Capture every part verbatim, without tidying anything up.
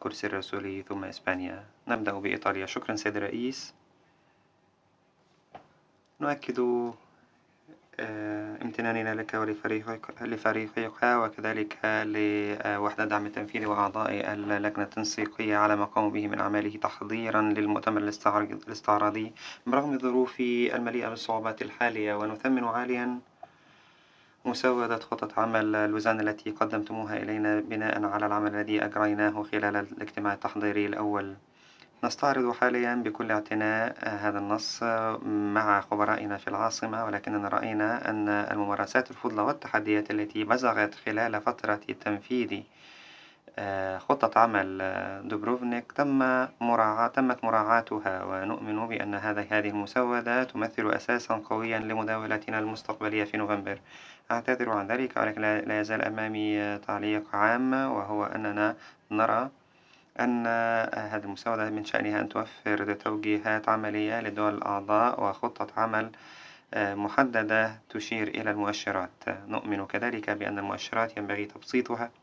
الكرسي الرسولي ثم إسبانيا. نبدأ بإيطاليا. شكرا سيد الرئيس. نؤكد آه، امتناننا لك ولفريقك لفريقك وكذلك لوحدة دعم التنفيذي وأعضاء اللجنة التنسيقية على ما قاموا به من أعماله تحضيرا للمؤتمر الاستعراض- الاستعراضي برغم الظروف المليئة بالصعوبات الحالية، ونثمن عاليا مسودة خطة عمل الوزن التي قدمتموها إلينا بناء على العمل الذي أجريناه خلال الاجتماع التحضيري الأول. نستعرض حاليا بكل اعتناء هذا النص مع خبرائنا في العاصمة، ولكننا رأينا أن الممارسات الفضلى والتحديات التي بزغت خلال فترة تنفيذ آه، خطة عمل آه، دوبروفنيك تم مراعاة تمت مراعاتها، ونؤمن بأن هذا هذه المسودة تمثل أساسا قويا لمداولتنا المستقبلية في نوفمبر. أعتذر عن ذلك، ولكن لا لا يزال أمامي آه، تعليق عام، وهو أننا نرى أن هذه المساواة من شأنها أن توفر توجيهات عملية للدول الأعضاء وخطة عمل آه، محددة تشير إلى المؤشرات. نؤمن كذلك بأن المؤشرات ينبغي تبسيطها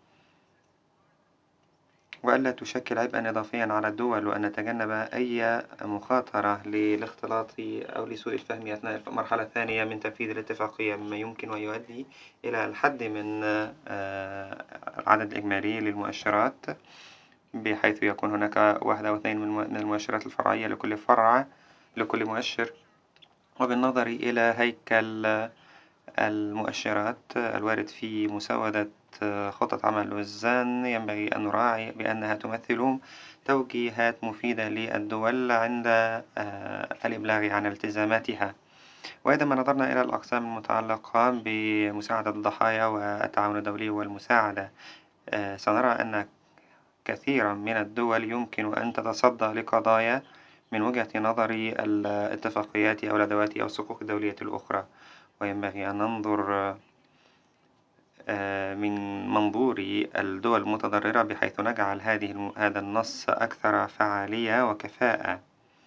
وألا تشكل عبئًا إضافيًا على الدول، وأن نتجنب أي مخاطرة للاختلاط أو لسوء الفهم أثناء المرحلة الثانية من تنفيذ الاتفاقية، مما يمكن أن يؤدي إلى الحد من آه، العدد الإجمالي للمؤشرات، بحيث يكون هناك واحدة أو اثنين من المؤشرات الفرعية لكل فرع لكل مؤشر. وبالنظر إلى هيكل المؤشرات الوارد في مسودة خطة عمل الوزان، ينبغي أن نراعي بأنها تمثل توجيهات مفيدة للدول عند آه، الإبلاغ عن التزاماتها. وإذا ما نظرنا إلى الأقسام المتعلقة بمساعدة الضحايا والتعاون الدولي والمساعدة، آه، سنرى أن كثيرا من الدول يمكن أن تتصدى لقضايا من وجهة نظر الاتفاقيات أو الأدوات أو الصكوك الدولية الأخرى، وينبغي أن ننظر آه، من منظور الدول المتضررة بحيث نجعل هذه الم... هذا النص أكثر فعالية وكفاءة.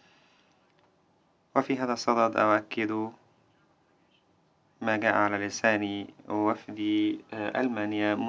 وفي هذا الصدد أؤكد ما جاء على لسان وفد آه، ألمانيا